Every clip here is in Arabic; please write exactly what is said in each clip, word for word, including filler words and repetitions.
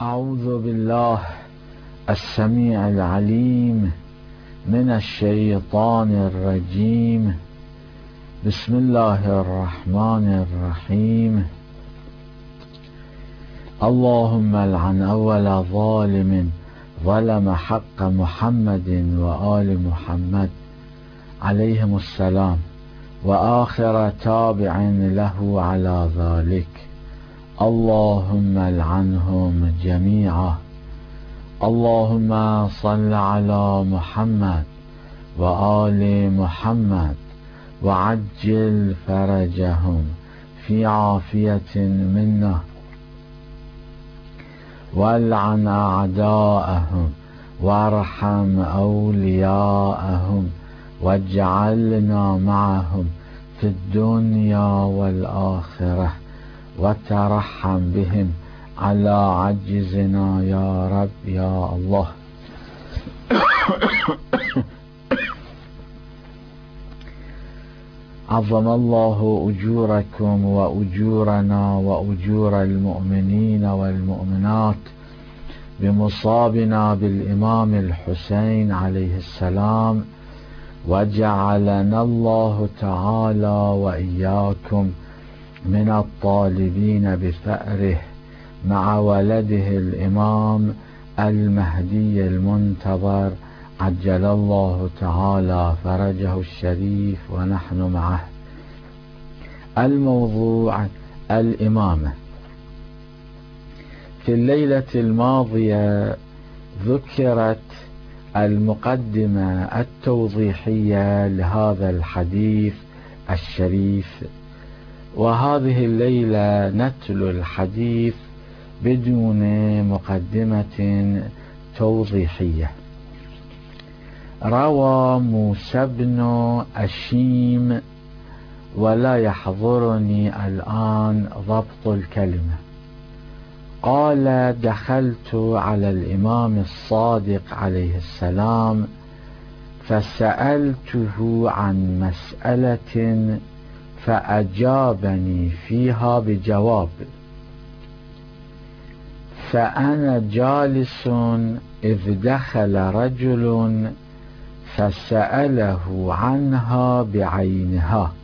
أعوذ بالله السميع العليم من الشيطان الرجيم. بسم الله الرحمن الرحيم. اللهم العن أول ظالم ظلم حق محمد وآل محمد عليهم السلام، وآخر تابع له على ذلك. اللهم العنهم جميعا. اللهم صل على محمد وآل محمد وعجل فرجهم في عافية منا، والعن أعداءهم وارحم أولياءهم، واجعلنا معهم في الدنيا والآخرة، وترحم بهم على عجزنا يا رب يا الله. عظم الله أجوركم وأجورنا وأجور المؤمنين والمؤمنات بمصابنا بالإمام الحسين عليه السلام، وجعلنا الله تعالى وإياكم من الطالبين بثأره مع ولده الإمام المهدي المنتظر عجل الله تعالى فرجه الشريف ونحن معه. الموضوع الإمامة. في الليلة الماضية ذكرت المقدمة التوضيحية لهذا الحديث الشريف، وهذه الليلة نتلو الحديث بدون مقدمة توضيحية. روى موسى بن أشيم، ولا يحضرني الآن ضبط الكلمة، قال: دخلت على الإمام الصادق عليه السلام فسألته عن مسألة فأجابني فيها بجواب، فأنا جالس إذ دخل رجل فسأله عنها بعينها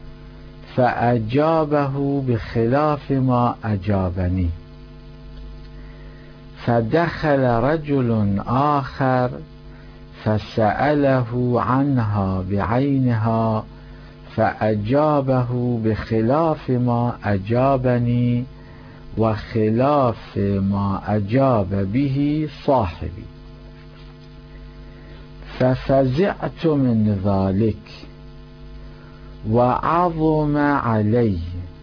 فأجابه بخلاف ما أجابني، فدخل رجل آخر فسأله عنها بعينها فأجابه بخلاف ما أجابني وخلاف ما أجاب به صاحبي، ففزعت من ذلك وعظم علي.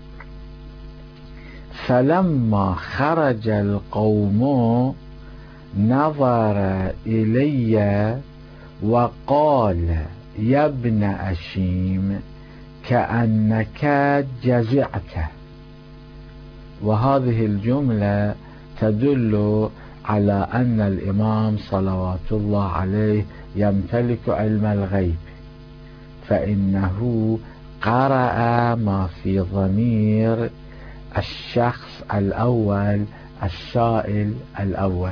فلما خرج القوم نظر إلي وقال: يا ابن أشيم كأنك جزعت. وهذه الجملة تدل على أن الإمام صلوات الله عليه يمتلك علم الغيب، فإنه قرأ ما في ضمير الشخص الأول السائل الأول.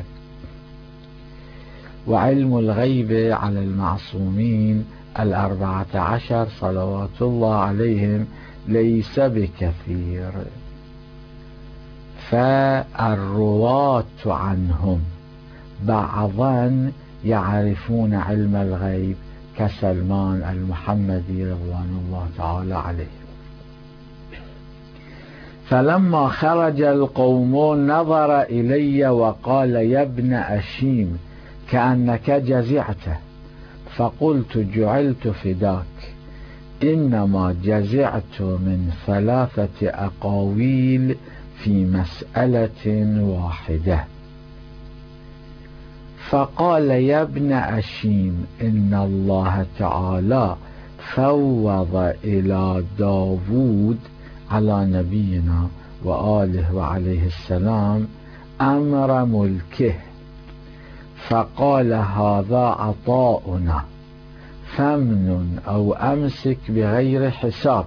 وعلم الغيب على المعصومين الأربعة عشر صلوات الله عليهم ليس بكثير، فالرواة عنهم بعضا يعرفون علم الغيب كسلمان المحمدي رضوان الله تعالى عليه. فلما خرج القوم نظر إلي وقال: يا ابن أشيم كأنك جزعت. فقلت: جعلت فداك، إنما جزعت من ثلاثة أقاويل في مسألة واحدة. فقال: يا ابن أشيم إن الله تعالى فوض إلى داود على نبينا وآله وعليه السلام أمر ملكه، فقال: هذا عطاؤنا فامنن أو أمسك بغير حساب.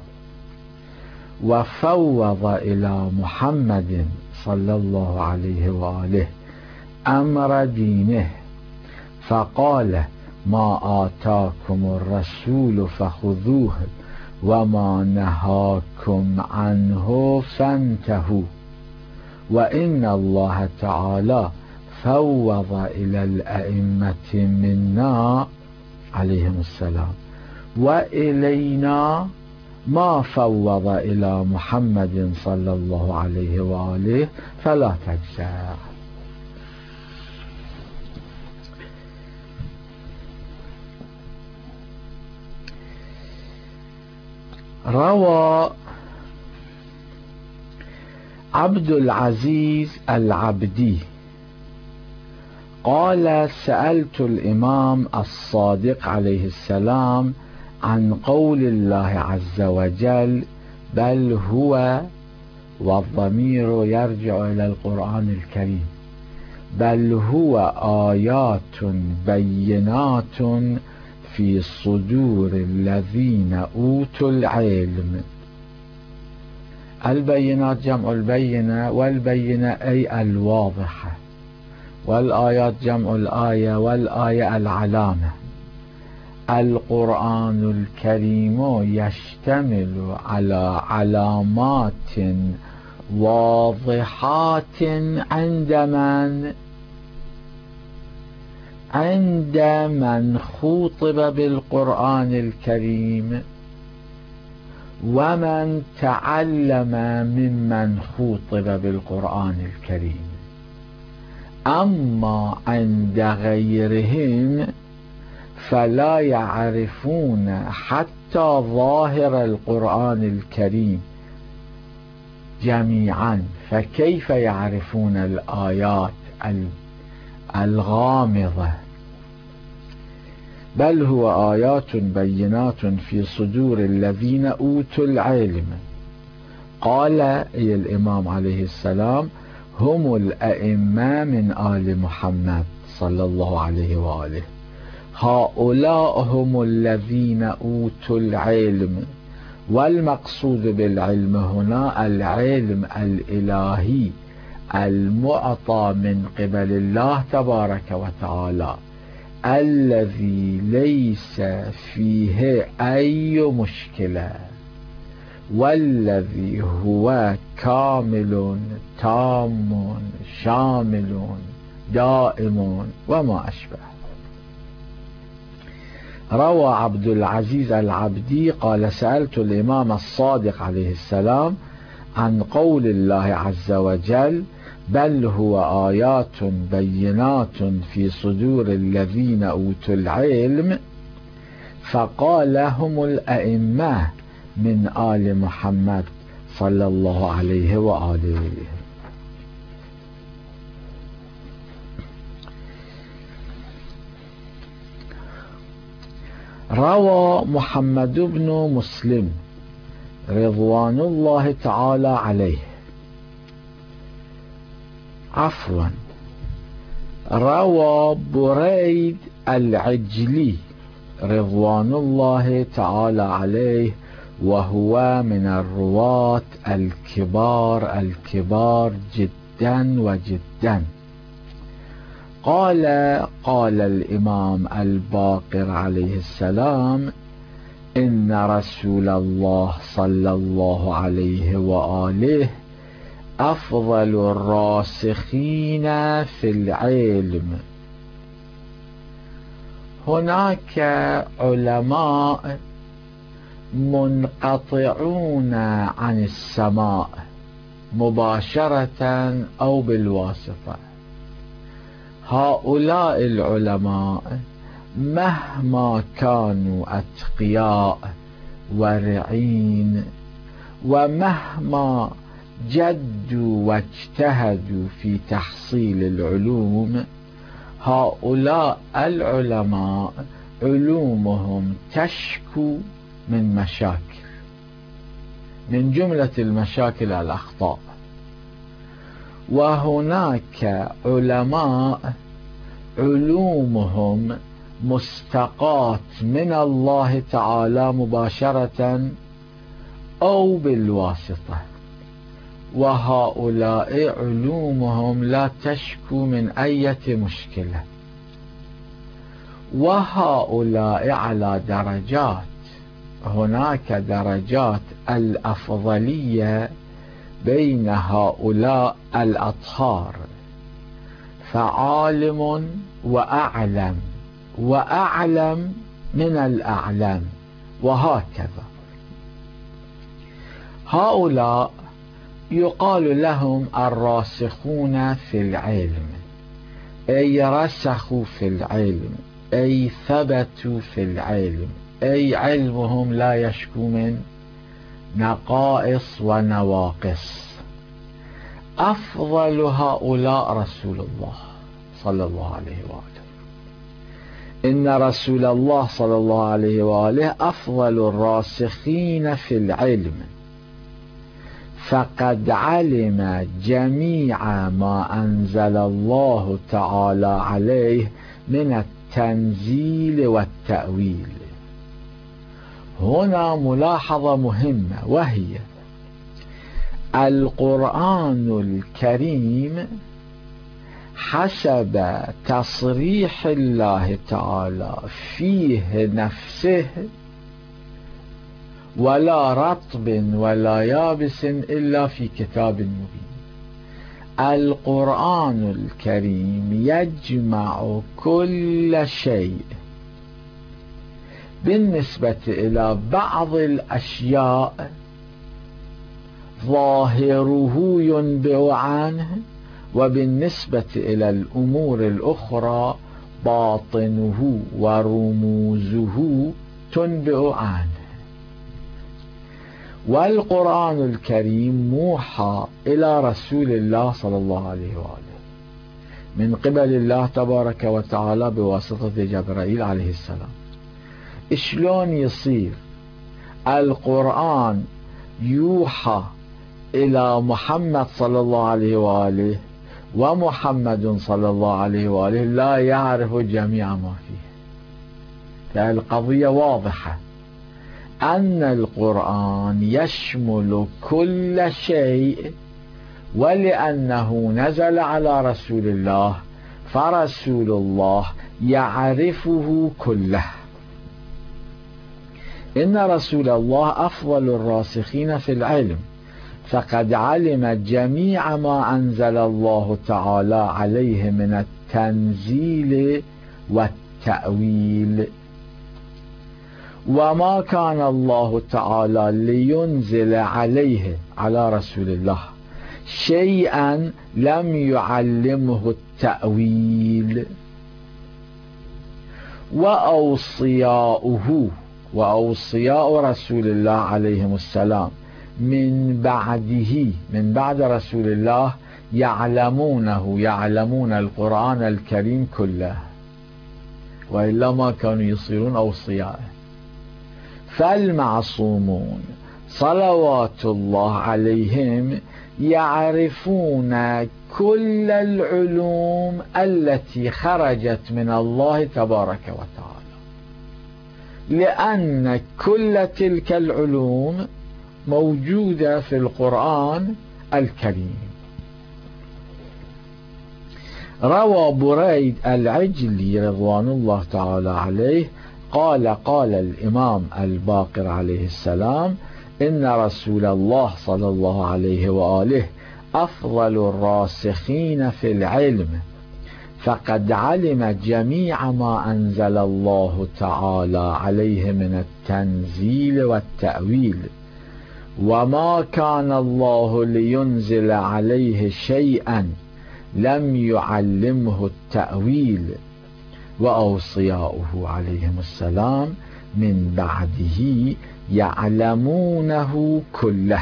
وفوض إلى محمد صلى الله عليه وآله أمر دينه فقال ما آتاكم الرسول فخذوه وما نهاكم عنه فانتهوا وإن الله تعالى فوض إلى الأئمة منا عليهم السلام وإلينا ما فوض إلى محمد صلى الله عليه وآله فلا تجزع. روى عبد العزيز العبدي قال سألت الإمام الصادق عليه السلام عن قول الله عز وجل بل هو، والضمير يرجع إلى القرآن الكريم، بل هو آيات بينات في صدور الذين أوتوا العلم. البينات جمع البينة، والبينة أي الواضحة، والآيات جمع الآية، والآية العلامة. القرآن الكريم يشتمل على علامات واضحات عند من؟ عند من خوطب بالقرآن الكريم ومن تعلم ممن خوطب بالقرآن الكريم. أما عند غيرهم فلا يعرفون حتى ظاهر القرآن الكريم جميعا، فكيف يعرفون الآيات الغامضة؟ بل هو آيات بينات في صدور الذين أوتوا العلم. قال أي الإمام عليه السلام هم الأئمة من آل محمد صلى الله عليه وآله، هؤلاء هم الذين أوتوا العلم. والمقصود بالعلم هنا العلم الإلهي المعطى من قبل الله تبارك وتعالى، الذي ليس فيه أي مشكلة، والذي هو كامل تام شامل دائم وما أشبه. روى عبد العزيز العبدي قال سألت الإمام الصادق عليه السلام عن قول الله عز وجل بل هو آيات بينات في صدور الذين أوتوا العلم، فقال هم الأئمة من آل محمد صلى الله عليه وآله. روى محمد بن مسلم رضوان الله تعالى عليه، عفوا روى بريد العجلي رضوان الله تعالى عليه، وهو من الرواة الكبار الكبار جدا وجدا. قال قال الإمام الباقر عليه السلام إن رسول الله صلى الله عليه وآله أفضل الراسخين في العلم. هناك علماء منقطعون عن السماء مباشرة أو بالواسطة. هؤلاء العلماء مهما كانوا أتقياء ورعين، ومهما جدوا واجتهدوا في تحصيل العلوم، هؤلاء العلماء علومهم تشكو من مشاكل، من جملة المشاكل الأخطاء. وهناك علماء علومهم مستقاة من الله تعالى مباشرة أو بالواسطة. وهؤلاء علومهم لا تشكو من أي مشكلة، وهؤلاء على درجات. هناك درجات الأفضلية بين هؤلاء الأطهار، فعالم وأعلم وأعلم من الأعلم، وهكذا. هؤلاء يقال لهم الراسخون في العلم، أي رسخوا في العلم، أي ثبتوا في العلم، أي علمهم لا يشكو من نقائص ونواقص. أفضل هؤلاء رسول الله صلى الله عليه وآله. إن رسول الله صلى الله عليه وآله أفضل الراسخين في العلم، فقد علم جميع ما أنزل الله تعالى عليه من التنزيل والتأويل. هنا ملاحظة مهمة، وهي القرآن الكريم حسب تصريح الله تعالى فيه نفسه ولا رطب ولا يابس إلا في كتاب مبين. القرآن الكريم يجمع كل شيء. بالنسبة إلى بعض الأشياء ظاهره ينبئ عنه، وبالنسبة إلى الأمور الأخرى باطنه ورموزه تنبئ عنه. والقرآن الكريم موحى إلى رسول الله صلى الله عليه وآله من قبل الله تبارك وتعالى بواسطة جبرائيل عليه السلام. شلون يصير القرآن يوحى إلى محمد صلى الله عليه وآله ومحمد صلى الله عليه وآله لا يعرف جميع ما فيه؟ فالقضية واضحة، أن القرآن يشمل كل شيء، ولأنه نزل على رسول الله فرسول الله يعرفه كله. إن رسول الله أفضل الراسخين في العلم، فقد علم جميع ما أنزل الله تعالى عليه من التنزيل والتأويل. وما كان الله تعالى لينزل عليه على رسول الله شيئا لم يعلمه التأويل. وأوصياؤه وأوصياء رسول الله عليهم السلام من بعده، من بعد رسول الله، يعلمونه يعلمون القرآن الكريم كله، وإلا ما كانوا يصيرون أوصياء. فالمعصومون صلوات الله عليهم يعرفون كل العلوم التي خرجت من الله تبارك وتعالى، لأن كل تلك العلوم موجودة في القرآن الكريم. روى بريد العجلي رضوان الله تعالى عليه قال قال الإمام الباقر عليه السلام: إن رسول الله صلى الله عليه وآله أفضل الراسخين في العلم، فقد علم جميع ما أنزل الله تعالى عليه من التنزيل والتأويل، وما كان الله لينزل عليه شيئا لم يعلمه التأويل. وأوصياؤه عليهم السلام من بعده يعلمونه كله.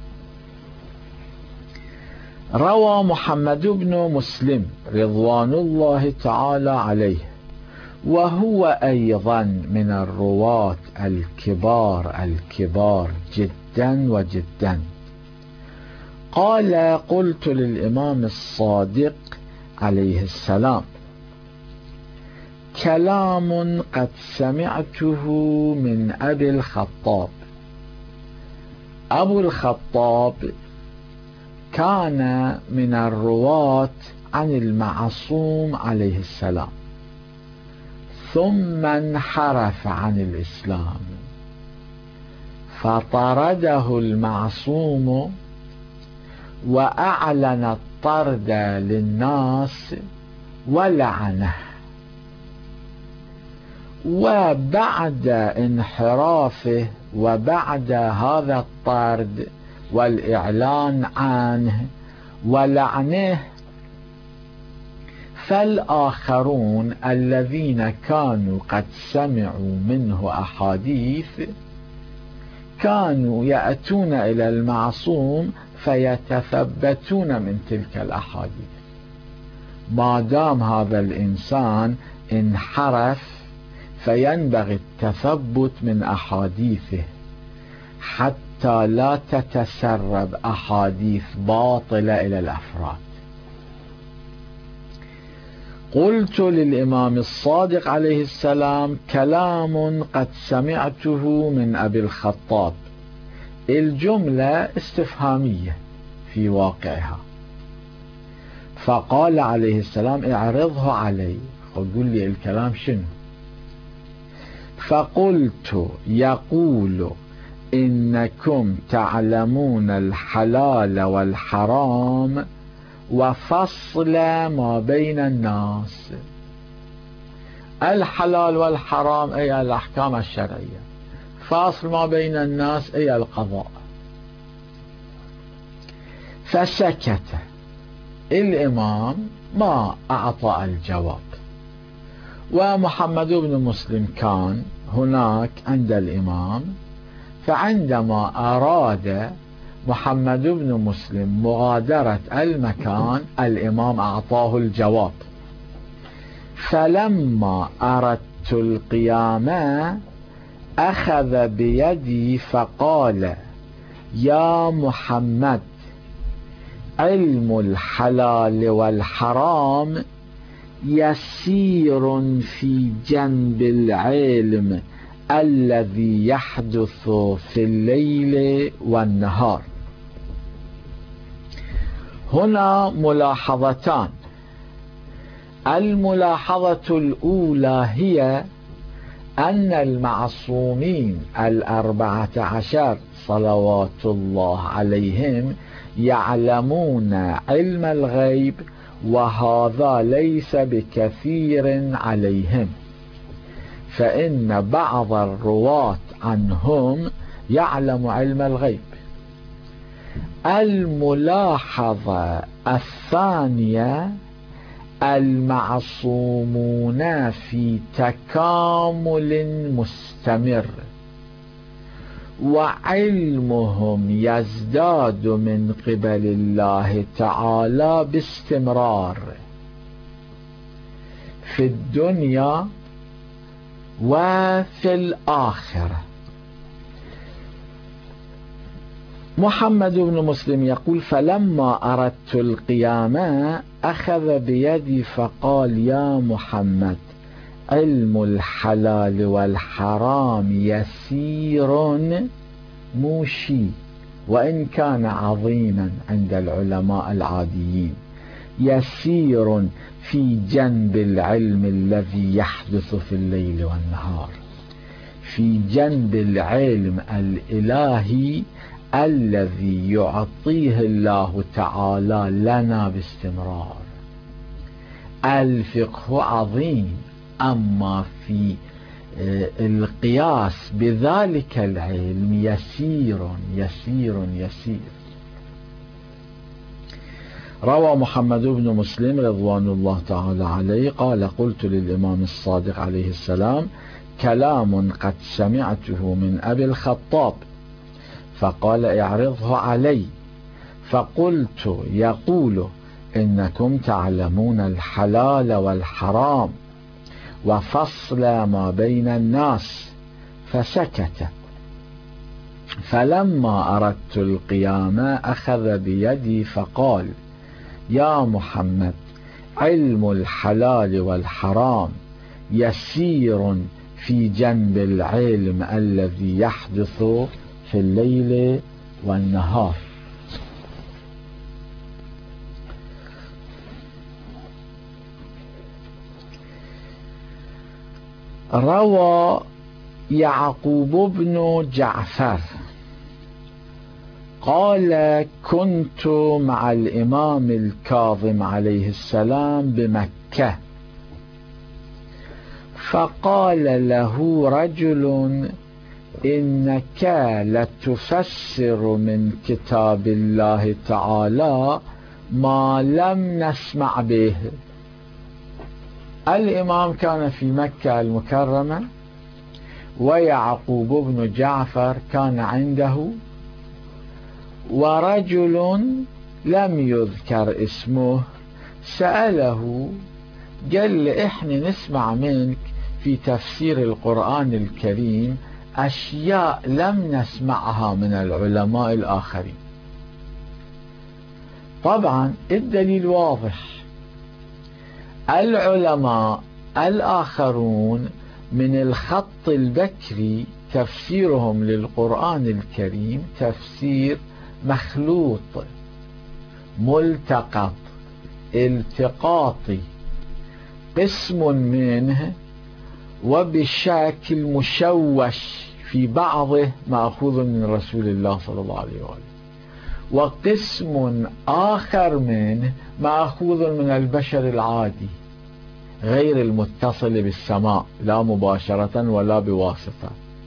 روى محمد بن مسلم رضوان الله تعالى عليه، وهو أيضا من الرواة الكبار الكبار جدا وجدا، قال: قلت للإمام الصادق عليه السلام: كلام قد سمعته من أبي الخطاب. أبو الخطاب كان من الرواة عن المعصوم عليه السلام، ثم انحرف عن الإسلام، فطرده المعصوم وأعلن الطرد للناس ولعنه. وبعد انحرافه وبعد هذا الطرد والإعلان عنه ولعنه، فالآخرون الذين كانوا قد سمعوا منه أحاديث كانوا يأتون إلى المعصوم فيتثبتون من تلك الأحاديث. ما دام هذا الإنسان انحرف فينبغي التثبت من أحاديثه حتى لا تتسرب أحاديث باطلة إلى الأفراد. قلت للإمام الصادق عليه السلام كلام قد سمعته من أبي الخطاب. الجملة استفهامية في واقعها، فقال عليه السلام اعرضه علي، قل لي الكلام شنو؟ فقلت يقول إنكم تعلمون الحلال والحرام وفصل ما بين الناس. الحلال والحرام أي الأحكام الشرعية، فاصل ما بين الناس أي القضاء. فسكت الإمام ما أعطى الجواب، ومحمد بن مسلم كان هناك عند الإمام، فعندما أراد محمد بن مسلم مغادرة المكان الإمام أعطاه الجواب. فلما أردت القيام أخذ بيدي فقال يا محمد علم الحلال والحرام يسير في جنب العلم الذي يحدث في الليل والنهار. هنا ملاحظتان. الملاحظة الأولى هي أن المعصومين الأربعة عشر صلوات الله عليهم يعلمون علم الغيب، وهذا ليس بكثير عليهم، فإن بعض الرواة عنهم يعلم علم الغيب. الملاحظة الثانية المعصومون في تكامل مستمر، وعلمهم يزداد من قبل الله تعالى باستمرار في الدنيا وفي الآخرة. محمد بن مسلم يقول فلما أردت القيام أخذ بيدي فقال يا محمد علم الحلال والحرام يسير موشي، وإن كان عظيما عند العلماء العاديين، يسير في جنب العلم الذي يحدث في الليل والنهار، في جنب العلم الإلهي الذي يعطيه الله تعالى لنا باستمرار. الفقه عظيم، أما في القياس بذلك العلم يسير يسير يسير. روى محمد بن مسلم رضوان الله تعالى عليه قال قلت للإمام الصادق عليه السلام كلام قد سمعته من أبي الخطاب، فقال اعرضه علي. فقلت يقول إنكم تعلمون الحلال والحرام وفصل ما بين الناس، فسكت. فلما أردت القيام أخذ بيدي فقال يا محمد علم الحلال والحرام يسير في جنب العلم الذي يحدث في الليل والنهار. روى يعقوب بن جعفر قال: كنت مع الإمام الكاظم عليه السلام بمكة، فقال له رجل: إنك لتفسر من كتاب الله تعالى ما لم نسمع به. الإمام كان في مكة المكرمة، ويعقوب بن جعفر كان عنده، ورجل لم يذكر اسمه سأله، قال له: إحنا نسمع منك في تفسير القرآن الكريم أشياء لم نسمعها من العلماء الآخرين. طبعا الدليل واضح، العلماء الآخرون من الخط البكري تفسيرهم للقرآن الكريم تفسير مخلوط ملتقط التقاطي، قسم منه وبشكل مشوش في بعضه مأخوذ من رسول الله صلى الله عليه وآله، وقسم آخر منه مأخوذ من البشر العادي غير المتصل بالسماء لا مباشرة ولا بواسطة.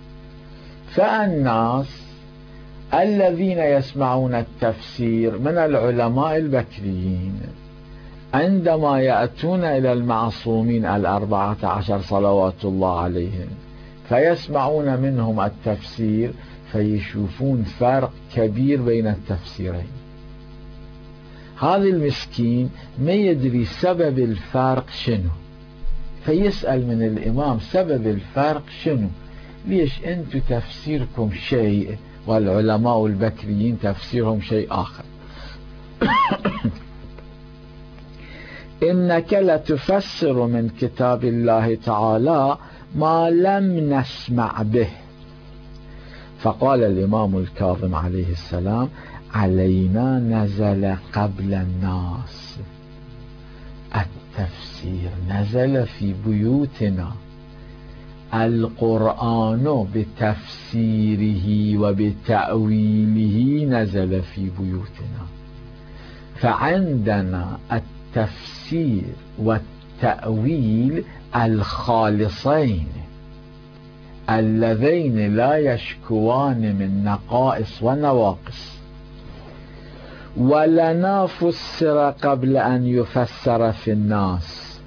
فالناس الذين يسمعون التفسير من العلماء البكريين عندما يأتون إلى المعصومين الأربعة عشر صلوات الله عليهم فيسمعون منهم التفسير، فيشوفون فرق كبير بين التفسيرين. هذا المسكين ما يدري سبب الفرق شنو، فيسأل من الإمام سبب الفرق شنو، ليش أنتم تفسيركم شيء والعلماء البكريين تفسيرهم شيء آخر؟ إنك لتفسر من كتاب الله تعالى ما لم نسمع به. فقال الإمام الكاظم عليه السلام: علينا نزل قبل الناس. التفسير نزل في بيوتنا، القرآن بتفسيره وبتأويله نزل في بيوتنا، فعندنا التفسير والتأويل الخالصين اللذين لا يشكوان من نقائص ونواقص. ولنا فسر قبل أن يفسر في الناس.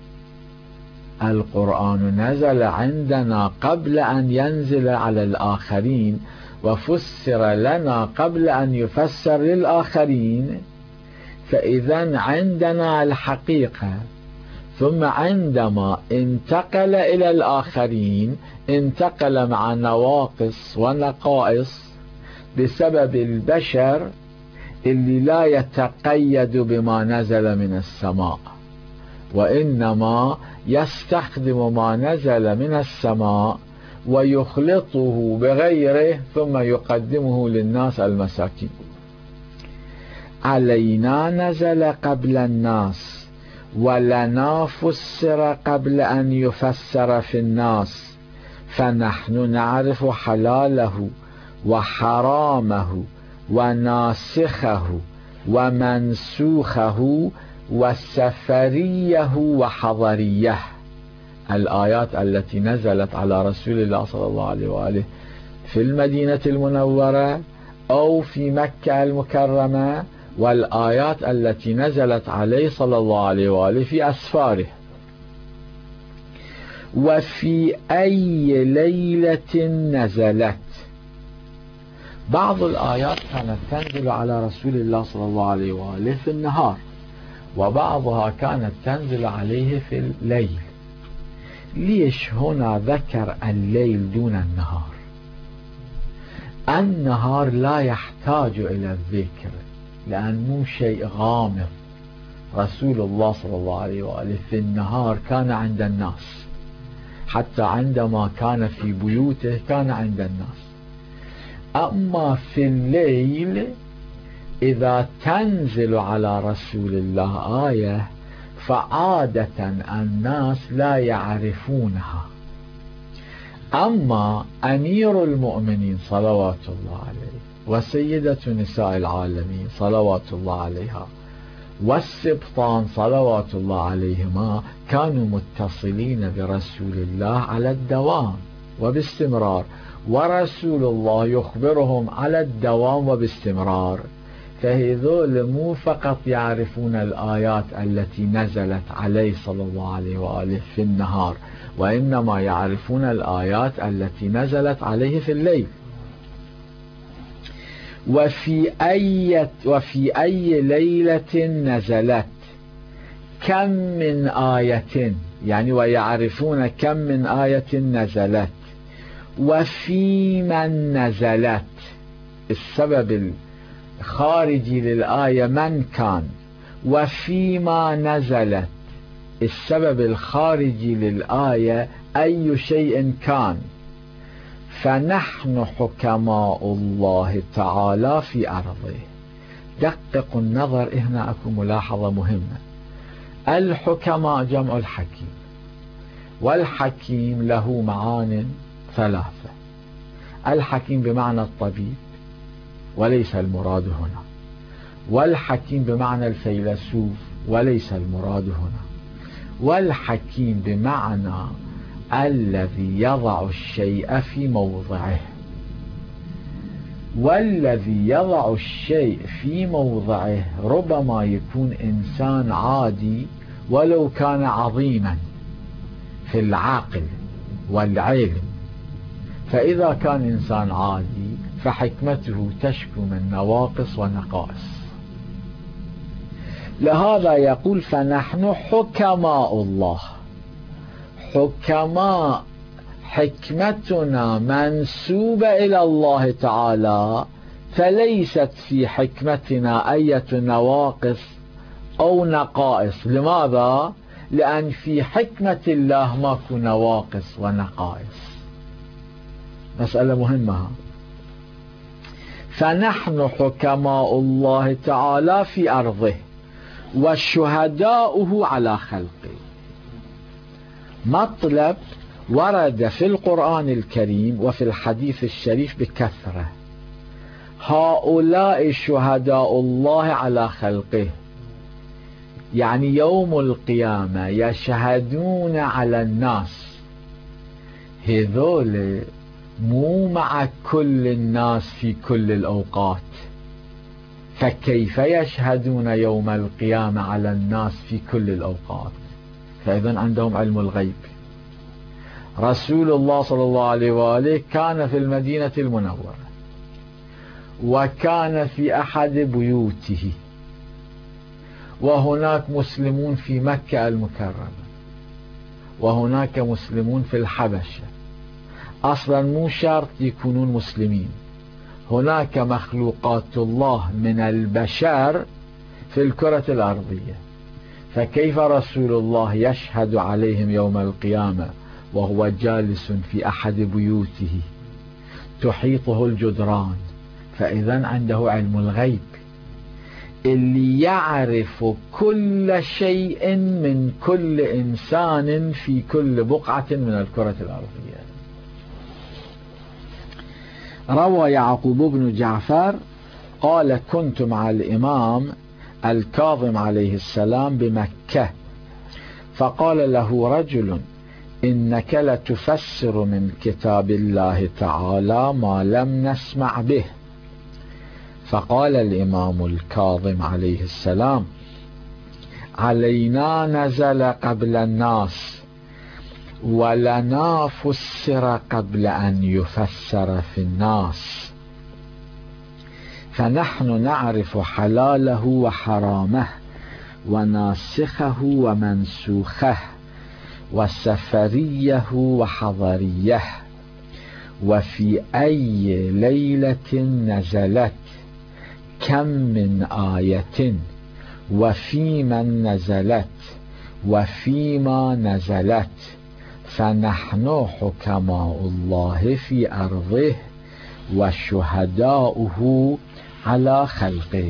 القرآن نزل عندنا قبل أن ينزل على الآخرين، وفسر لنا قبل أن يفسر للآخرين. فإذا عندنا الحقيقة، ثم عندما انتقل إلى الآخرين انتقل مع نواقص ونقائص بسبب البشر اللي لا يتقيد بما نزل من السماء، وإنما يستخدم ما نزل من السماء ويخلطه بغيره ثم يقدمه للناس المساكين. علينا نزل قبل الناس، ولنا فسر قبل أن يفسر في الناس، فنحن نعرف حلاله وحرامه وناسخه ومنسوخه والسفريه وحضريه. الآيات التي نزلت على رسول الله صلى الله عليه وآله في المدينة المنورة أو في مكة المكرمة، والآيات التي نزلت عليه صلى الله عليه وآله في أسفاره. وفي أي ليلة نزلت. بعض الآيات كانت تنزل على رسول الله صلى الله عليه وآله في النهار، وبعضها كانت تنزل عليه في الليل. ليش هنا ذكر الليل دون النهار؟ النهار لا يحتاج إلى الذكر لأنه شيء غامض. رسول الله صلى الله عليه وآله في النهار كان عند الناس، حتى عندما كان في بيوته كان عند الناس. أما في الليل إذا تنزل على رسول الله آية فعادة الناس لا يعرفونها، أما أمير المؤمنين صلوات الله عليه وسيدة نساء العالمين صلوات الله عليها والسبطان صلوات الله عليهما كانوا متصلين برسول الله على الدوام وباستمرار، ورسول الله يخبرهم على الدوام وباستمرار. فهذول مو فقط يعرفون الآيات التي نزلت عليه صلى الله عليه وآله في النهار، وإنما يعرفون الآيات التي نزلت عليه في الليل. وفي أي, وفي أي ليلة نزلت، كم من آية، يعني ويعرفون كم من آية نزلت، وفي من نزلت، السبب الخارجي للآية من كان، وفيما نزلت السبب الخارجي للآية أي شيء كان. فنحن حكماء الله تعالى في أرضه. دققوا النظر، هنا أكو ملاحظة مهمة. الحكماء جمع الحكيم، والحكيم له معان ثلاثة. الحكيم بمعنى الطبيب وليس المراد هنا، والحكيم بمعنى الفيلسوف وليس المراد هنا، والحكيم بمعنى الذي يضع الشيء في موضعه. والذي يضع الشيء في موضعه ربما يكون إنسان عادي ولو كان عظيما في العقل والعلم، فإذا كان إنسان عادي فحكمته تشكو من نواقص ونقائص. لهذا يقول فنحن حكماء الله. حكماء، حكمتنا منسوبة إلى الله تعالى، فليست في حكمتنا أي نواقص أو نقائص. لماذا؟ لأن في حكمة الله ماكو نواقص ونقائص. مسألة مهمة. فنحن حكماء الله تعالى في أرضه وشهداؤه على خلقه. مطلب ورد في القرآن الكريم وفي الحديث الشريف بكثرة. هؤلاء شهداء الله على خلقه، يعني يوم القيامة يشهدون على الناس. هذول مو مع كل الناس في كل الأوقات، فكيف يشهدون يوم القيامة على الناس في كل الأوقات؟ فإذن عندهم علم الغيب. رسول الله صلى الله عليه وآله كان في المدينة المنورة، وكان في أحد بيوته، وهناك مسلمون في مكة المكرمة، وهناك مسلمون في الحبشة. أصلا مو شرط يكونون مسلمين، هناك مخلوقات الله من البشر في الكرة الأرضية، فكيف رسول الله يشهد عليهم يوم القيامة وهو جالس في أحد بيوته تحيطه الجدران؟ فإذا عنده علم الغيب، اللي يعرف كل شيء من كل إنسان في كل بقعة من الكرة الأرضية. روى يعقوب بن جعفر قال كنت مع الإمام الكاظم عليه السلام بمكة، فقال له رجل إنك لتفسر من كتاب الله تعالى ما لم نسمع به. فقال الإمام الكاظم عليه السلام علينا نزل قبل الناس، ولنا فسر قبل أن يفسر في الناس، فنحن نعرف حلاله وحرامه وناسخه ومنسوخه وسفريه وحضريه، وفي أي ليلة نزلت، كم من آية، وفي من نزلت، وفيما نزلت. فنحن حكماء الله في أرضه وشهداؤه على خلقه.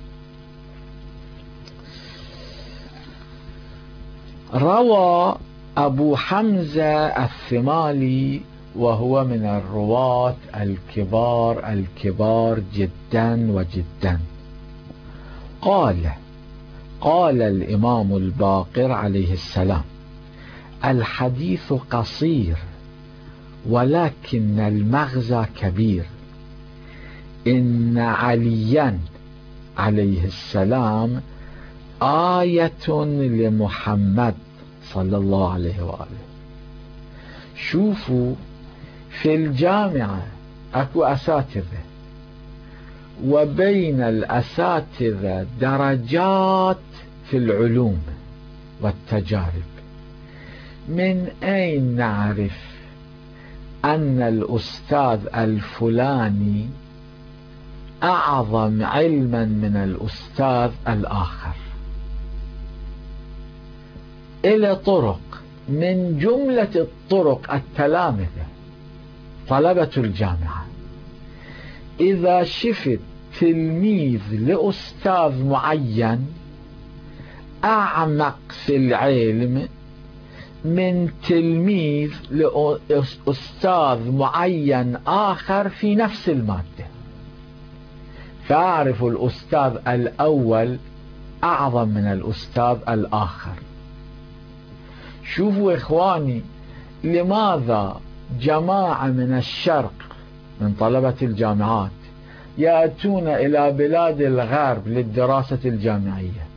روى أبو حمزة الثمالي، وهو من الرواة الكبار الكبار جدا وجدا، قال قال الإمام الباقر عليه السلام: الحديث قصير ولكن المغزى كبير. إن عليا عليه السلام آية لمحمد صلى الله عليه وآله. شوفوا، في الجامعة أكو أساتذة، وبين الأساتذة درجات في العلوم والتجارب. من أين نعرف أن الأستاذ الفلاني أعظم علما من الأستاذ الآخر؟ إلى طرق، من جملة الطرق التلامذة طلبة الجامعة. إذا شفت تلميذ لأستاذ معين أعمق في العلم من تلميذ لأستاذ معين آخر في نفس المادة، فأعرف الأستاذ الأول أعظم من الأستاذ الآخر. شوفوا إخواني، لماذا جماعة من الشرق من طلبة الجامعات يأتون إلى بلاد الغرب للدراسة الجامعية؟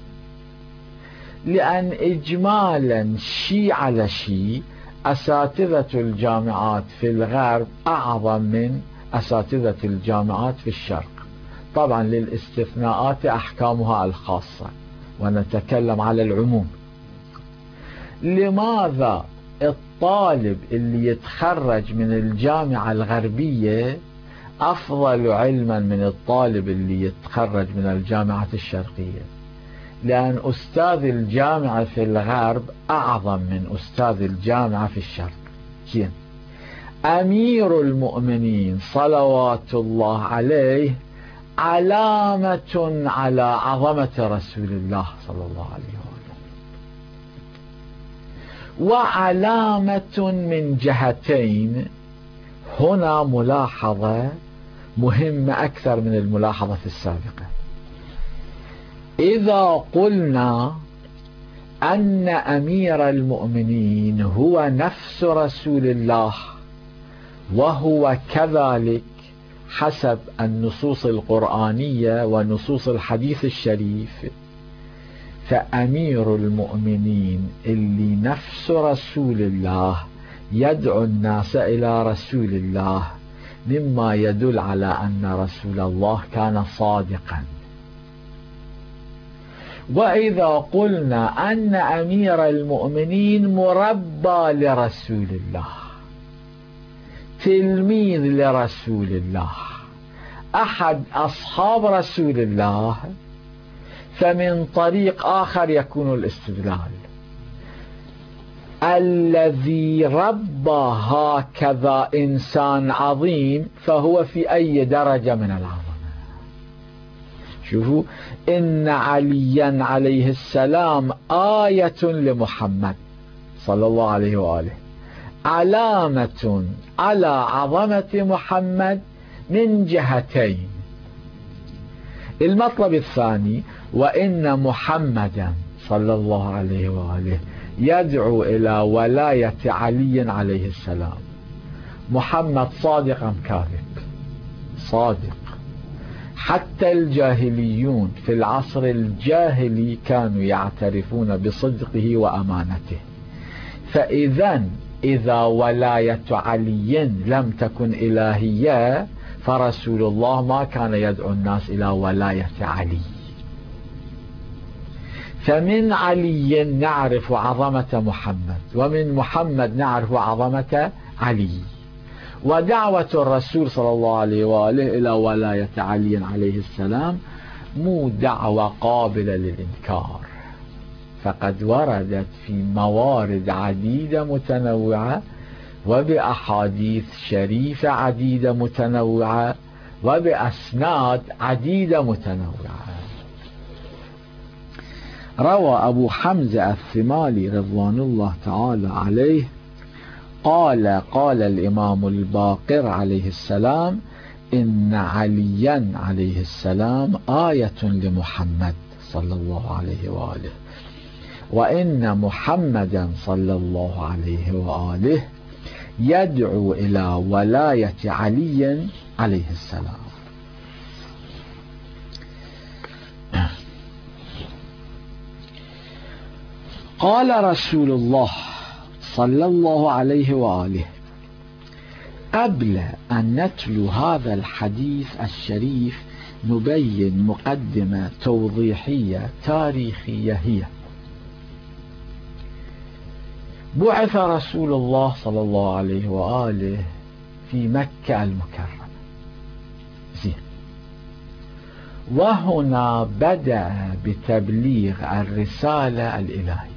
لأن إجمالا شيء على شيء أساتذة الجامعات في الغرب أعظم من أساتذة الجامعات في الشرق، طبعا للاستثناءات أحكامها الخاصة، ونتكلم على العموم. لماذا الطالب اللي يتخرج من الجامعة الغربية أفضل علما من الطالب اللي يتخرج من الجامعة الشرقية؟ لأن أستاذ الجامعة في الغرب أعظم من أستاذ الجامعة في الشرق. زين، أمير المؤمنين صلوات الله عليه علامة على عظمة رسول الله صلى الله عليه وسلم، وعلامة من جهتين. هنا ملاحظة مهمة أكثر من الملاحظة السابقة. إذا قلنا أن أمير المؤمنين هو نفس رسول الله، وهو كذلك حسب النصوص القرآنية ونصوص الحديث الشريف، فأمير المؤمنين اللي نفس رسول الله يدعو الناس إلى رسول الله، مما يدل على أن رسول الله كان صادقا. وإذا قلنا أن أمير المؤمنين مربى لرسول الله، تلميذ لرسول الله، أحد أصحاب رسول الله، فمن طريق آخر يكون الاستدلال: الذي ربى هكذا إنسان عظيم فهو في أي درجة من العظمة؟ شوفوا، إن عليا عليه السلام آية لمحمد صلى الله عليه وآله، علامة على عظمة محمد من جهتين. المطلب الثاني: وإن محمدا صلى الله عليه وآله يدعو إلى ولاية علي عليه السلام. محمد صادق أم كاذب؟ صادق. حتى الجاهليون في العصر الجاهلي كانوا يعترفون بصدقه وأمانته. فإذا إذا ولاية علي لم تكن إلهية، فرسول الله ما كان يدعو الناس إلى ولاية علي. فمن علي نعرف عظمة محمد، ومن محمد نعرف عظمة علي. ودعوة الرسول صلى الله عليه وآله إلى ولاية علي عليه السلام مو دعوة قابلة للإنكار، فقد وردت في موارد عديدة متنوعة، وبأحاديث شريفة عديدة متنوعة، وبأسناد عديدة متنوعة. روى أبو حمزة الثمالي رضوان الله تعالى عليه قال قال الإمام الباقر عليه السلام: إن عليا عليه السلام آية لمحمد صلى الله عليه وآله، وإن محمدا صلى الله عليه وآله يدعو إلى ولاية علي عليه السلام. قال رسول الله صلى الله عليه وآله: قبل أن نتلو هذا الحديث الشريف نبين مقدمة توضيحية تاريخية، هي: بعث رسول الله صلى الله عليه وآله في مكة المكرمة، زين، وهنا بدأ بتبليغ الرسالة الإلهية.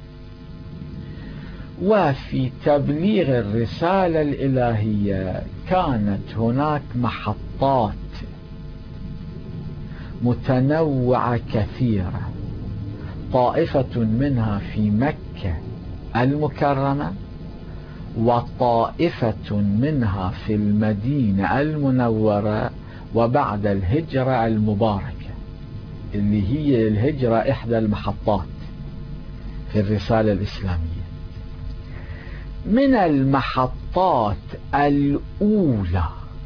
وفي تبليغ الرسالة الإلهية كانت هناك محطات متنوعة كثيرة، طائفة منها في مكة المكرمة، وطائفة منها في المدينة المنورة وبعد الهجرة المباركة، اللي هي الهجرة إحدى المحطات في الرسالة الإسلامية. من المحطات الأولى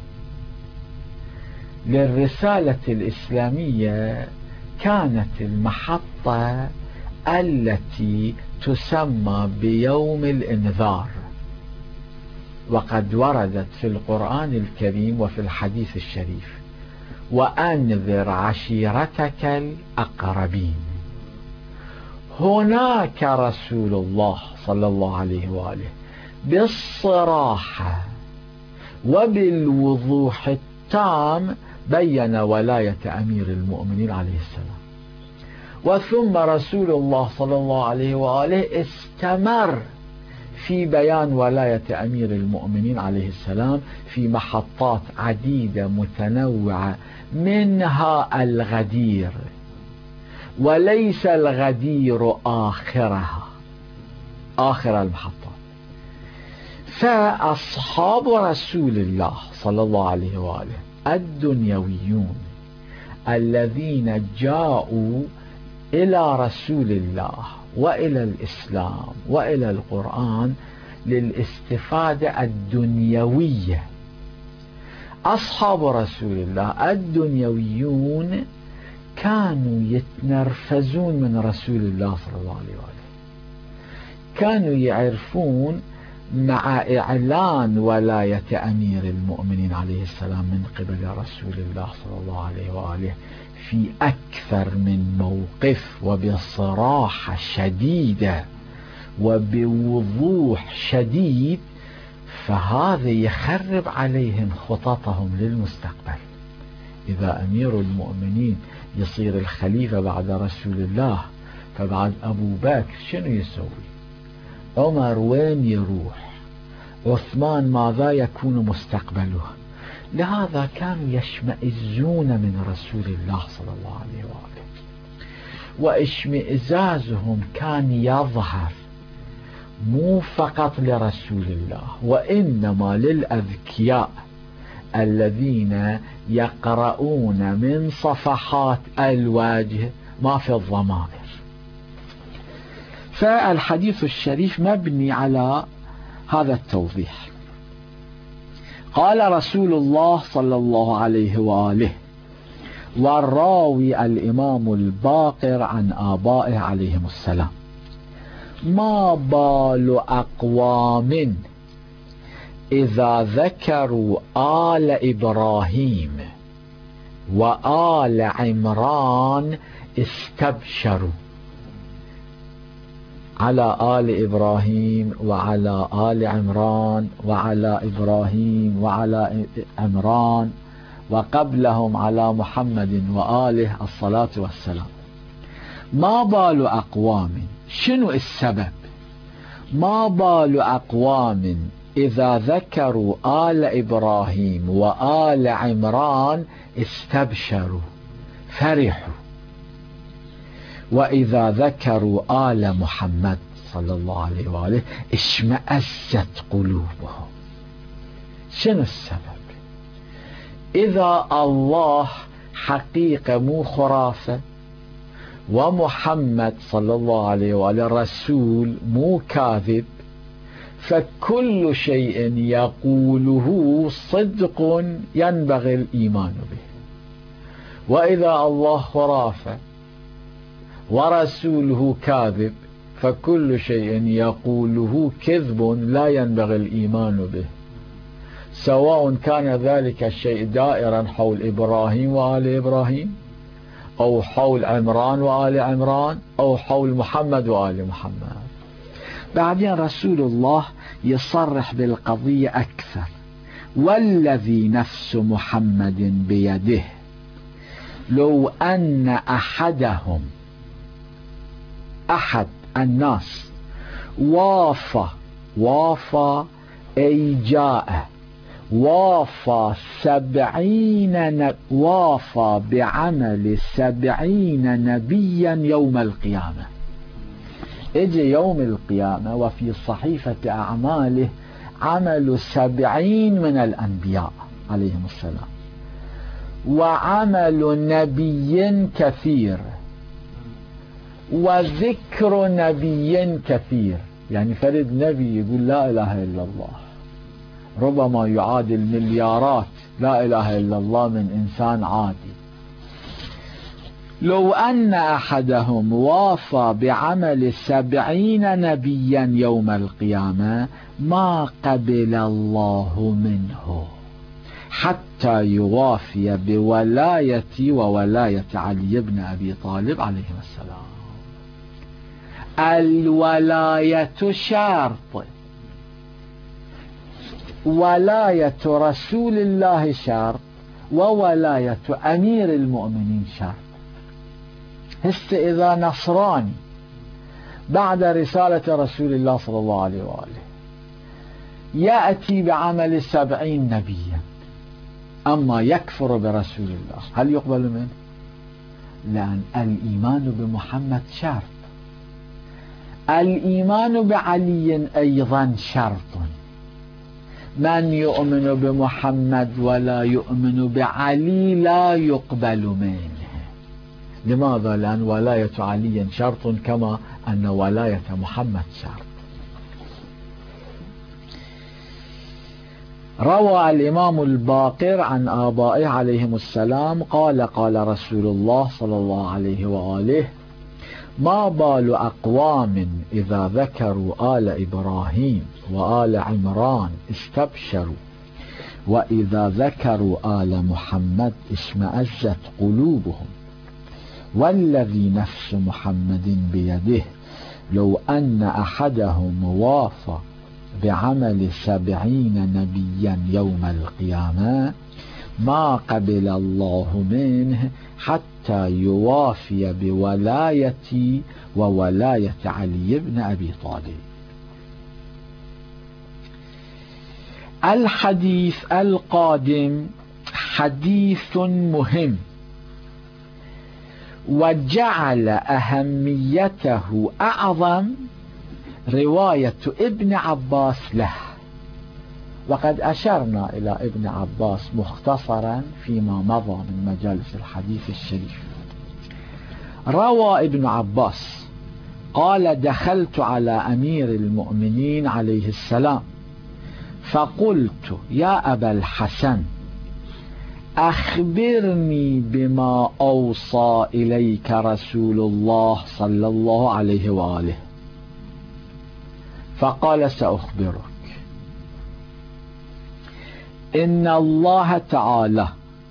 للرسالة الإسلامية كانت المحطة التي تسمى بيوم الإنذار، وقد وردت في القرآن الكريم وفي الحديث الشريف: وأنذر عشيرتك الأقربين. هناك رسول الله صلى الله عليه وآله بالصراحة وبالوضوح التام بين ولاية أمير المؤمنين عليه السلام. وثم رسول الله صلى الله عليه وآله استمر في بيان ولاية أمير المؤمنين عليه السلام في محطات عديدة متنوعة، منها الغدير، وليس الغدير آخرها، آخر المحطات. فأصحاب رسول الله صلى الله عليه وآله الدنيويون الذين جاءوا إلى رسول الله وإلى الإسلام وإلى القرآن للاستفادة الدنيوية، أصحاب رسول الله الدنيويون كانوا يتنرفزون من رسول الله صلى الله عليه وآله، كانوا يعرفون مع إعلان ولاية أمير المؤمنين عليه السلام من قبل رسول الله صلى الله عليه وآله في أكثر من موقف وبصراحة شديدة وبوضوح شديد، فهذا يخرب عليهم خططهم للمستقبل. إذا أمير المؤمنين يصير الخليفة بعد رسول الله، فبعد أبو بكر شنو يسوي؟ عمر وين يروح؟ عثمان ماذا يكون مستقبله؟ لهذا كانوا يشمئزون من رسول الله صلى الله عليه وآله، واشمئزازهم كان يظهر مو فقط لرسول الله وإنما للأذكياء الذين يقرؤون من صفحات الوجه ما في الضمائر. فالحديث الشريف مبني على هذا التوضيح. قال رسول الله صلى الله عليه وآله، والراوي الإمام الباقر عن آبائه عليهم السلام: ما بال أقوام إذا ذكروا آل إبراهيم وآل عمران استبشروا. على آل إبراهيم وعلى آل عمران وعلى إبراهيم وعلى عمران وقبلهم على محمد وآله الصلاة والسلام. ما بال أقوام، شنو السبب؟ ما بال أقوام إذا ذكروا آل إبراهيم وآل عمران استبشروا، فرحوا. وإذا ذكروا آل محمد صلى الله عليه وآله اشمأزت قلوبهم. شنو السبب؟ إذا الله حقيقة مو خرافة، ومحمد صلى الله عليه وآله رسول مو كاذب، فكل شيء يقوله صدق ينبغي الإيمان به. وإذا الله خرافة ورسوله كاذب فكل شيء يقوله كذب لا ينبغي الإيمان به، سواء كان ذلك الشيء دائرا حول إبراهيم وآل إبراهيم، أو حول عمران وآل عمران، أو حول محمد وآل محمد. بعدين رسول الله يصرح بالقضية أكثر: والذي نفس محمد بيده لو أن أحدهم، أحد الناس، وافى وافى أي جاء وافى سبعين وافى بعمل سبعين نبيا يوم القيامة. اجي يوم القيامة وفي صحيفة أعماله عمل سبعين من الأنبياء عليهم السلام، وعمل نبي كثير، وذكر نبي كثير. يعني فرد نبي يقول لا إله إلا الله ربما يعادل مليارات لا إله إلا الله من إنسان عادي. لو أن أحدهم وافى بعمل سبعين نبيا يوم القيامة ما قبل الله منه حتى يوافي بولايتي وولاية علي بن أبي طالب عليهم السلام. الولاية شرط، ولاية رسول الله شرط، وولاية أمير المؤمنين شرط. هسه إذا نصراني بعد رسالة رسول الله صلى الله عليه وآله يأتي بعمل سبعين نبيا أما يكفر برسول الله، هل يقبل منه؟ لأن الإيمان بمحمد شرط، الإيمان بعلي أيضا شرط. من يؤمن بمحمد ولا يؤمن بعلي لا يقبل منه. لماذا؟ لأن ولاية علي شرط كما أن ولاية محمد شرط. روى الإمام الباقر عن آبائه عليهم السلام قال قال رسول الله صلى الله عليه وآله: ما بال أقوام إذا ذكروا آل إبراهيم وآل عمران استبشروا، وإذا ذكروا آل محمد اشمأزت قلوبهم، والذي نفس محمد بيده لو أن أحدهم وافى بعمل سبعين نبيا يوم القيامة ما قبل الله منه حتى يوافي بولايتي وولاية علي بن أبي طالب. الحديث القادم حديث مهم، وجعل أهميته أعظم رواية ابن عباس له، وقد أشرنا إلى ابن عباس مختصرا فيما مضى من مجالس الحديث الشريف. روى ابن عباس قال: دخلت على أمير المؤمنين عليه السلام فقلت: يا أبا الحسن أخبرني بما أوصى إليك رسول الله صلى الله عليه وآله. فقال: سأخبرك. إن الله تعالى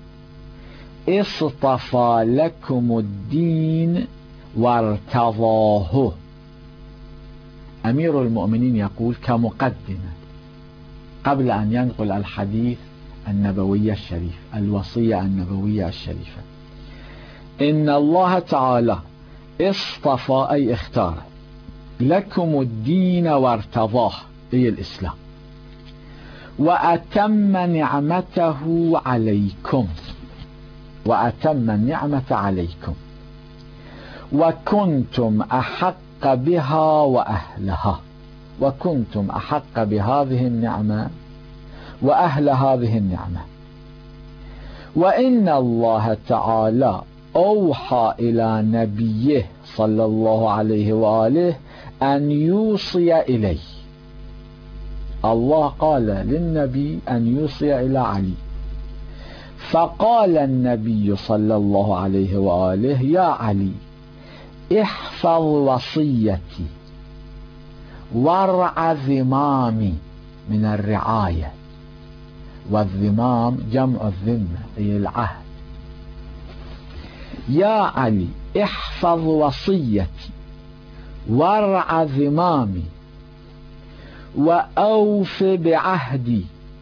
اصطفى لكم الدين وارتضاه. أمير المؤمنين يقول كمقدمة قبل أن ينقل الحديث النبوي الشريف، الوصية النبوية الشريفة: إن الله تعالى اصطفى أي اختار لكم الدين وارتضاه أي الإسلام، وأتم نعمته عليكم، وأتم النعمة عليكم، وكنتم أحق بها وأهلها، وكنتم أحق بهذه النعمة وأهل هذه النعمة. وإن الله تعالى أوحى إلى نبيه صلى الله عليه وآله أن يوصي إليه. الله قال للنبي أن يوصي إلى علي، فقال النبي صلى الله عليه وآله: يا علي، احفظ وصيتي وارع ذمامي، من الرعاية، والذمام جمع الذمة أي العهد. يا علي، احفظ وصيتي وارع ذمامي وأوف بعهدي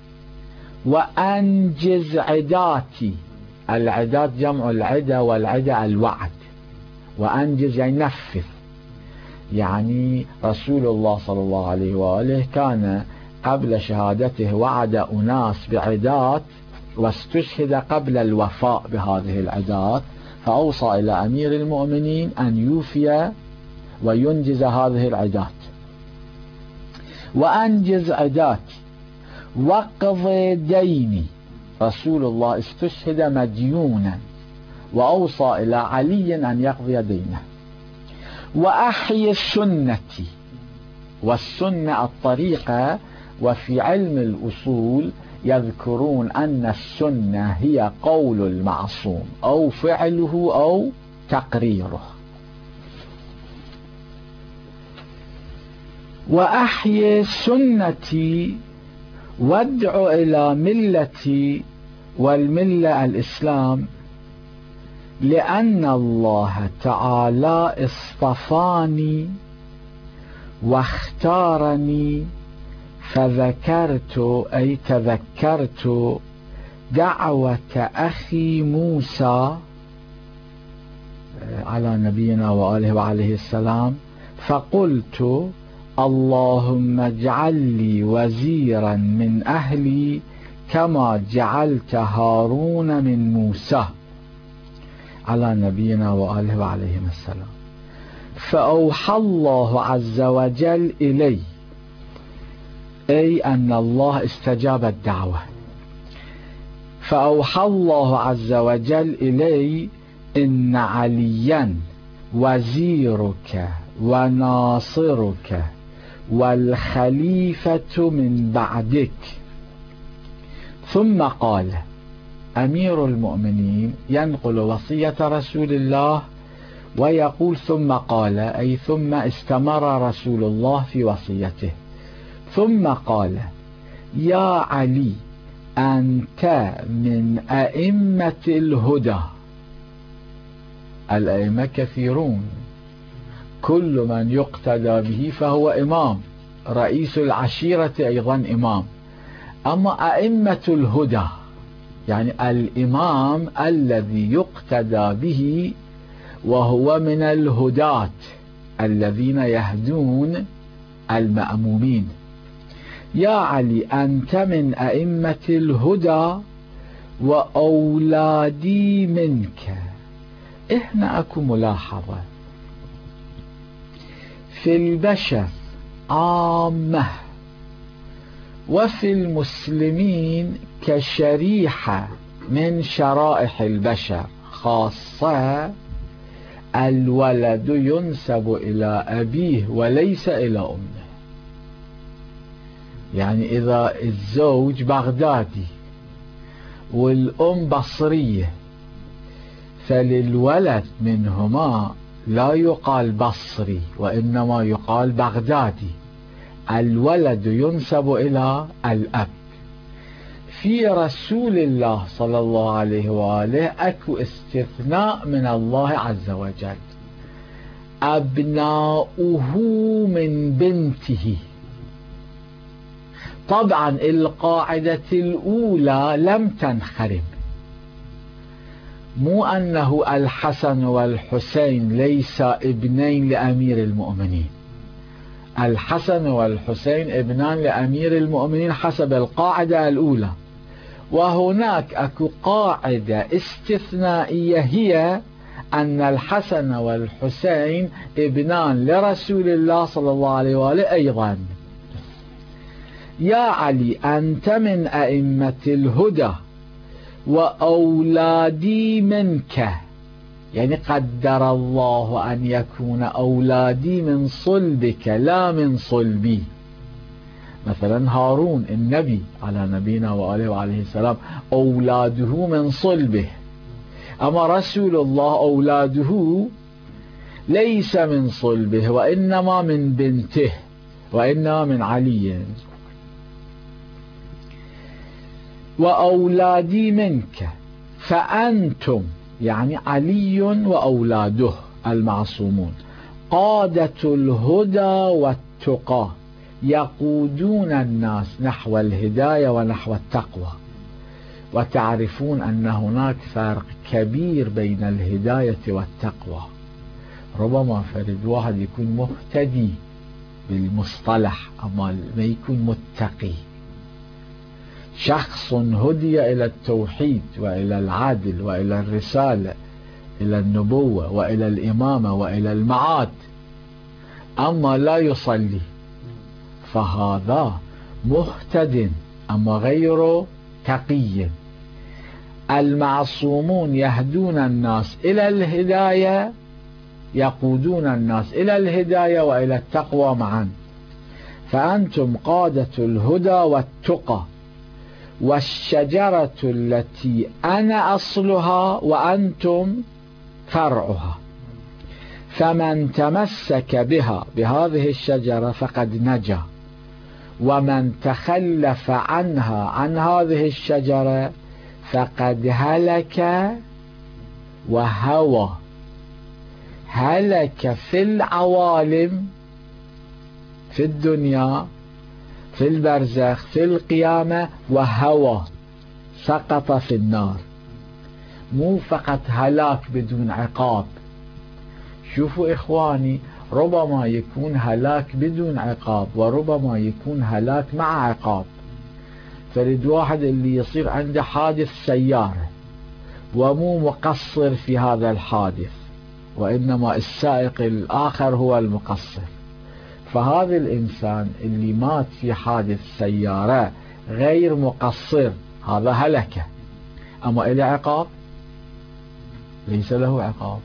وأنجز عداتي. العدات جمع العدة، والعدة الوعد. وأنجز يعني نفذ. يعني رسول الله صلى الله عليه وآله كان قبل شهادته وعد أناس بعدات، واستشهد قبل الوفاء بهذه العدات، فأوصى إلى أمير المؤمنين أن يوفي وينجز هذه العدات. وأنجز عداتي واقض ديني. رسول الله استشهد مديونا، وأوصى إلى علي أن يقضي دينه. وأحيي سنتي، والسنة الطريقة، وفي علم الأصول يذكرون أن السنة هي قول المعصوم أو فعله أو تقريره. وأحيي سنتي وادع إلى ملتي، والملة الإسلام، لأن الله تعالى اصطفاني واختارني، فذكرت أي تذكرت دعوة أخي موسى على نبينا وآله وعليه السلام، فقلت: اللهم اجعل لي وزيرا من أهلي كما جعلت هارون من موسى على نبينا وآله وعليهم السلام. فأوحى الله عز وجل إلي، أي أن الله استجاب الدعوة. فأوحى الله عز وجل إلي: إن عليا وزيرك وناصرك والخليفة من بعدك. ثم قال أمير المؤمنين ينقل وصية رسول الله ويقول: ثم قال، أي ثم استمر رسول الله في وصيته. ثم قال: يا علي، أنت من أئمة الهدى. الأئمة كثيرون، كل من يقتدى به فهو إمام، رئيس العشيرة أيضا إمام. أما أئمة الهدى يعني الإمام الذي يقتدى به، وهو من الهداة الذين يهدون المأمومين. يا علي، أنت من أئمة الهدى وأولادي منك. إحنا أكو ملاحظة في البشر عامة وفي المسلمين كشريحة من شرائح البشر خاصة، الولد ينسب إلى أبيه وليس إلى أمه. يعني إذا الزوج بغدادي والأم بصرية، فللولد منهما لا يقال بصري وإنما يقال بغدادي. الولد ينسب إلى الأب. في رسول الله صلى الله عليه وآله أكو استثناء من الله عز وجل: أبناؤه من بنته. طبعا القاعدة الأولى لم تنخرم، مو أنه الحسن والحسين ليس ابنين لأمير المؤمنين. الحسن والحسين ابنان لأمير المؤمنين حسب القاعدة الأولى. وهناك أكو قاعدة استثنائية، هي أن الحسن والحسين ابنان لرسول الله صلى الله عليه وآله أيضا. يا علي أنت من أئمة الهدى وأولادي منك، يعني قدر الله أن يكون أولادي من صلبك لا من صلبي. مثلا هارون النبي على نبينا وآله وعليه السلام أولاده من صلبه، أما رسول الله أولاده ليس من صلبه وإنما من بنته، وإنما من علي. وأولادي منك فأنتم، يعني علي وأولاده المعصومون، قادة الهدى والتقى، يقودون الناس نحو الهداية ونحو التقوى. وتعرفون أن هناك فرق كبير بين الهداية والتقوى. ربما فرد واحد يكون مهتدي بالمصطلح أما ما يكون متقي. شخص هدي إلى التوحيد وإلى العدل وإلى الرسالة، إلى النبوة وإلى الإمامة وإلى المعاد، أما لا يصلي، فهذا مهتد أما غير تقي. المعصومون يهدون الناس إلى الهداية، يقودون الناس إلى الهداية وإلى التقوى معا. فأنتم قادة الهدى والتقى، والشجرة التي أنا أصلها وأنتم فرعها، فمن تمسك بها بهذه الشجرة فقد نجا، ومن تخلف عنها عن هذه الشجرة فقد هلك وهوى. هلك في العوالم، في الدنيا، في البرزخ، في القيامة، وهوى سقط في النار. مو فقط هلاك بدون عقاب. شوفوا إخواني، ربما يكون هلاك بدون عقاب وربما يكون هلاك مع عقاب. فرد واحد اللي يصير عنده حادث سيارة ومو مقصر في هذا الحادث، وإنما السائق الآخر هو المقصر، فهذا الإنسان اللي مات في حادث سيارة غير مقصر هذا هلك. أما إلى عقاب؟ ليس له عقاب،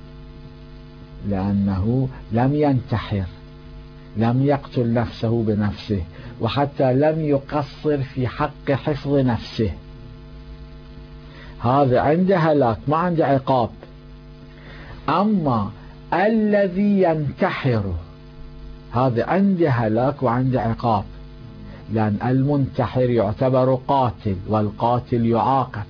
لأنه لم ينتحر، لم يقتل نفسه بنفسه، وحتى لم يقصر في حق حفظ نفسه. هذا عنده هلاك ما عنده عقاب. أما الذي ينتحر هذا عنده هلاك وعنده عقاب، لأن المنتحر يعتبر قاتل والقاتل يعاقب.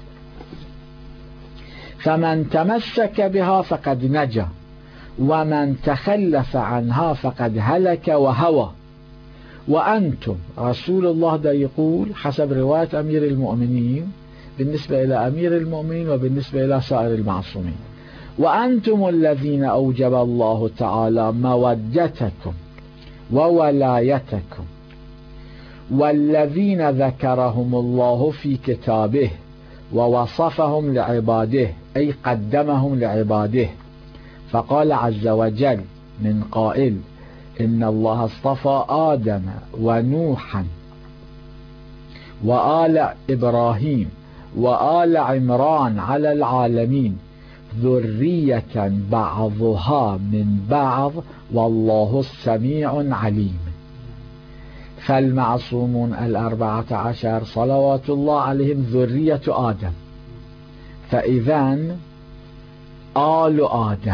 فمن تمسك بها فقد نجا، ومن تخلف عنها فقد هلك وهوى. وأنتم، رسول الله دا يقول حسب رواية أمير المؤمنين بالنسبة إلى أمير المؤمنين وبالنسبة إلى سائر المعصومين، وأنتم الذين أوجب الله تعالى مودتكم وولايتكم، والذين ذكرهم الله في كتابه ووصفهم لعباده، أي قدمهم لعباده. فقال عز وجل من قائل: إن الله اصطفى آدم ونوحا وآل إبراهيم وآل عمران على العالمين ذرية بعضها من بعض والله السميع عليم. فالمعصومون الأربعة عشر صلوات الله عليهم ذرية آدم، فإذن آل آدم.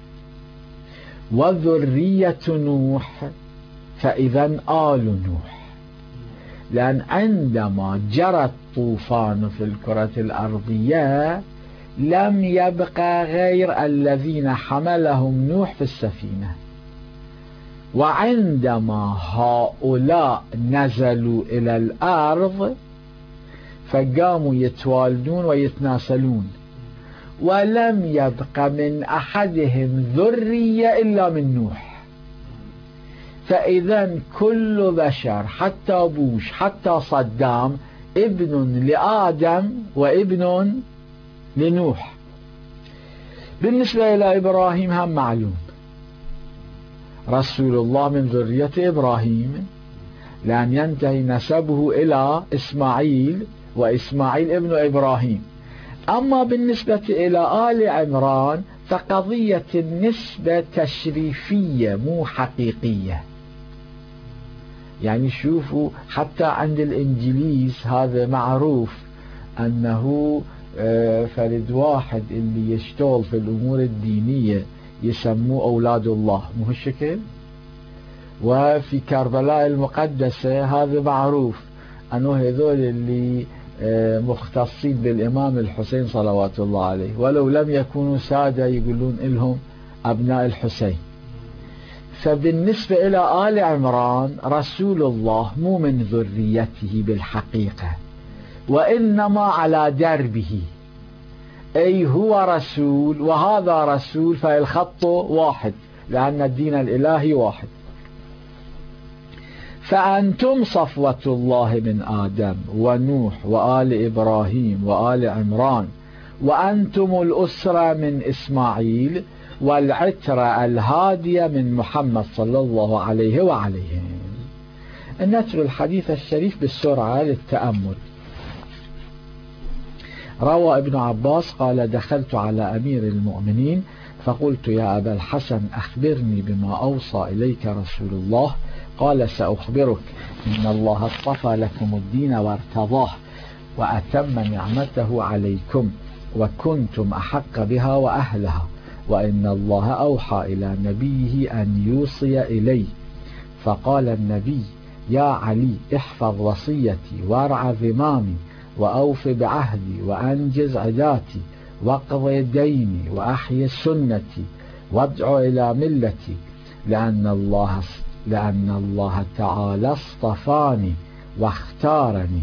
وذرية نوح فإذن آل نوح، لأن عندما جرى الطوفان في الكرة الأرضية لم يبقى غير الذين حملهم نوح في السفينة، وعندما هؤلاء نزلوا إلى الأرض فقاموا يتوالدون ويتناسلون، ولم يبق من أحدهم ذرية إلا من نوح. فإذا كل بشر حتى بوش حتى صدام ابن لآدم وابن لنوح. بالنسبة إلى إبراهيم هم معلوم، رسول الله من ذرية إبراهيم، لأن ينتهي نسبه إلى إسماعيل، وإسماعيل ابن إبراهيم. أما بالنسبة إلى آل عمران فقضية النسبة تشريفية مو حقيقية. يعني شوفوا حتى عند الإنجليز هذا معروف أنه فرد واحد اللي يشتغل في الأمور الدينية يسموه أولاد الله، مو هالشكل؟ وفي كربلاء المقدسة هذا معروف أنه هذول اللي مختصين بالإمام الحسين صلوات الله عليه، ولو لم يكونوا سادة يقولون لهم أبناء الحسين. فبالنسبة إلى آل عمران رسول الله مو من ذريته بالحقيقة، وإنما على دربه، أي هو رسول وهذا رسول، فالخط واحد لأن الدين الإلهي واحد. فأنتم صفوة الله من آدم ونوح وآل إبراهيم وآل عمران، وأنتم الأسرة من إسماعيل، والعترة الهادية من محمد صلى الله عليه وعليه. نتلو الحديث الشريف بالسرعة للتأمل. روى ابن عباس قال: دخلت على أمير المؤمنين فقلت: يا أبا الحسن أخبرني بما أوصى إليك رسول الله. قال: سأخبرك. إن الله اصطفى لكم الدين وارتضاه وأتم نعمته عليكم وكنتم أحق بها وأهلها، وإن الله أوحى إلى نبيه أن يوصي إلي. فقال النبي: يا علي احفظ وصيتي وارع ذمامي وأوف بعهدي وأنجز عداتي واقضي ديني وأحيي سنتي وادع إلى ملتي، لأن الله لأن الله تعالى اصطفاني واختارني.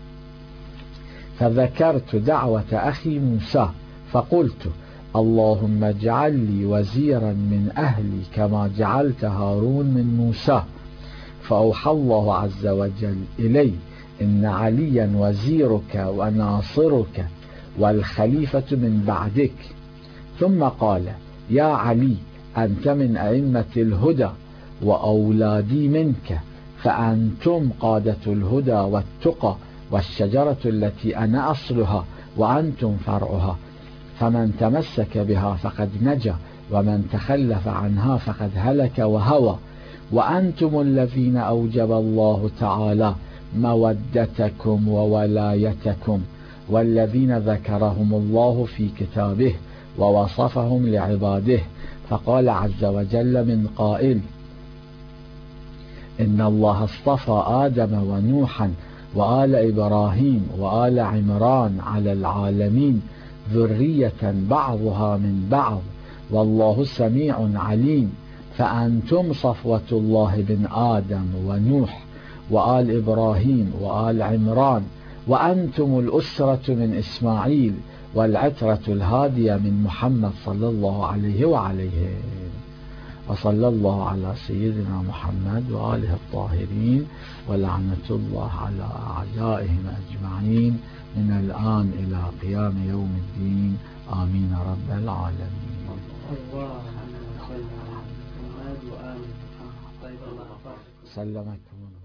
فذكرت دعوة أخي موسى فقلت: اللهم اجعل لي وزيرا من أهلي كما جعلت هارون من موسى. فأوحى الله عز وجل إلي: إن عليا وزيرك وناصرك والخليفة من بعدك. ثم قال: يا علي أنت من أئمة الهدى وأولادي منك، فأنتم قادة الهدى والتقى والشجرة التي أنا أصلها وأنتم فرعها، فمن تمسك بها فقد نجا ومن تخلف عنها فقد هلك وهوى. وأنتم الذين أوجب الله تعالى مودتكم وولايتكم، والذين ذكرهم الله في كتابه ووصفهم لعباده. فقال عز وجل من قائل: إن الله اصطفى آدم ونوحا وآل إبراهيم وآل عمران على العالمين ذرية بعضها من بعض، والله سميع عليم. فأنتم صفوة الله من آدم ونوح وآل إبراهيم وآل عمران، وأنتم الأسرة من إسماعيل، والعترة الهادية من محمد صلى الله عليه وعليه. وصلى الله على سيدنا محمد وآله الطاهرين، ولعنة الله على أعدائهم أجمعين من الآن إلى قيام يوم الدين، آمين رب العالمين. سلمكم.